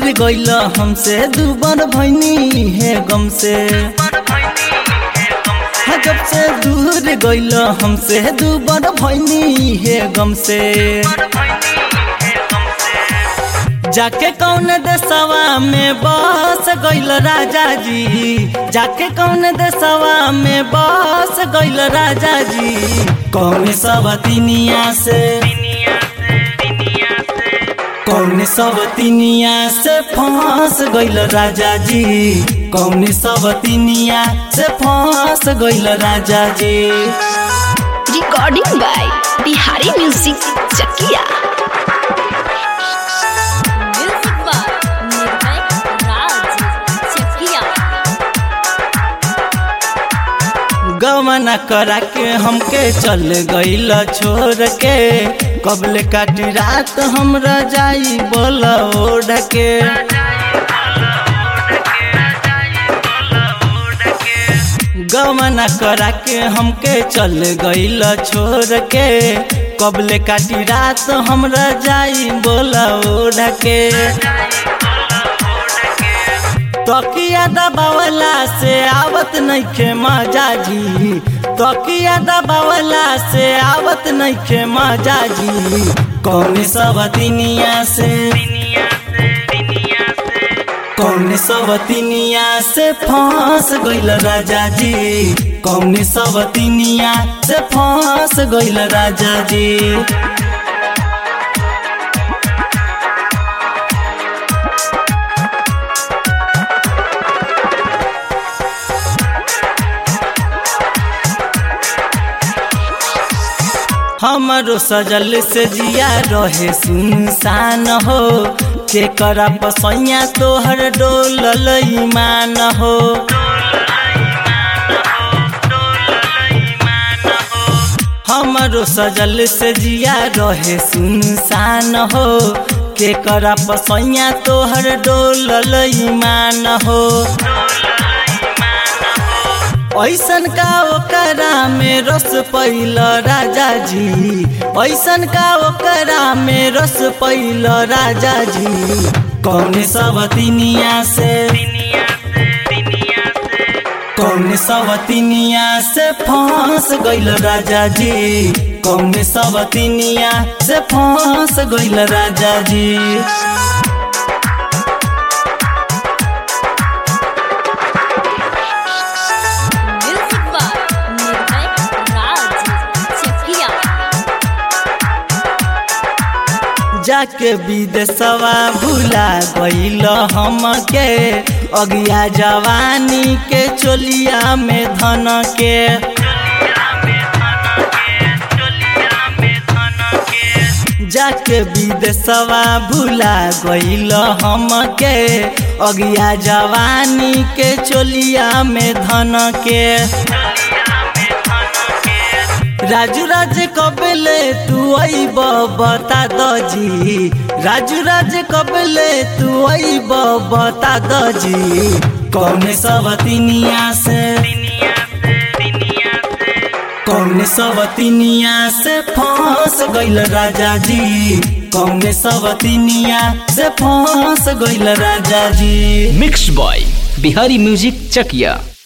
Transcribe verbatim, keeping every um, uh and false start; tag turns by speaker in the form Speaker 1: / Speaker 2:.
Speaker 1: गइल हमसे दूबर भैनी है गम से। जब से दूर गइल हमसे दूबर भैनी है गम से। जाके कौन देशवा में बस गइल राजा जी, जाके कौन देशवा में बस गइल राजा जी। कौन सब तिनिया से कौन सब तिनिया से फंस गइल राजा जी। कौन सब तिनिया से फंस गइल राजा जी।
Speaker 2: Recording by Bihari music Chakia.
Speaker 1: गवना करा के हमके चल गइल छोड़ के। कबले काटी रात हमरा जाई बोल ओढ़ के। गवना करा के हमके चल गइल छोड़ के। कबले काटी रात हमरा जाई बोल ओढ़ के। तकिया दबावला से आवत नइखे मजा जी। तकिया दबावला से आवत नइखे मजा जी। कौन सब तिनिया से कौन सब तिनिया से फंस गइल राजा जी। कौन सब तिनिया से फंस गइल राजा जी। हमारो सजल से जिया रहे सुनसान हो। के करा पसैया तोहर डोलल ईमान हो। हमारो सजल से जिया रहे सुनसान हो। के करा पसैया तोहर डोलल ईमान हो। ऐसन का ओकरा में रस पैल राजा जी। ऐसन का ओकरा में रस पैल राजा जी। कौन सब तिनिया से कौन सब तिनिया से फंस गइल राजा जी। कौन सब तिनिया से फंस गइल राजा जी। जाके विदेशवा भुला गइल हमके। अगिया जवानी के चोलिया में धन के। जाके विदेशवा भुला गइल हमके। अगिया जवानी के चोलिया में धन के। राजू राज कबले तू अइब बता द जी। राजू राज कबले तू अइब बता द जी। कौन सब तिनिया से कौन सब तिनिया से फंस गइल राजा जी। कौन सब तिनिया से फंस गइल राजा जी।
Speaker 3: मिक्स बॉय बिहारी म्यूजिक चकिया।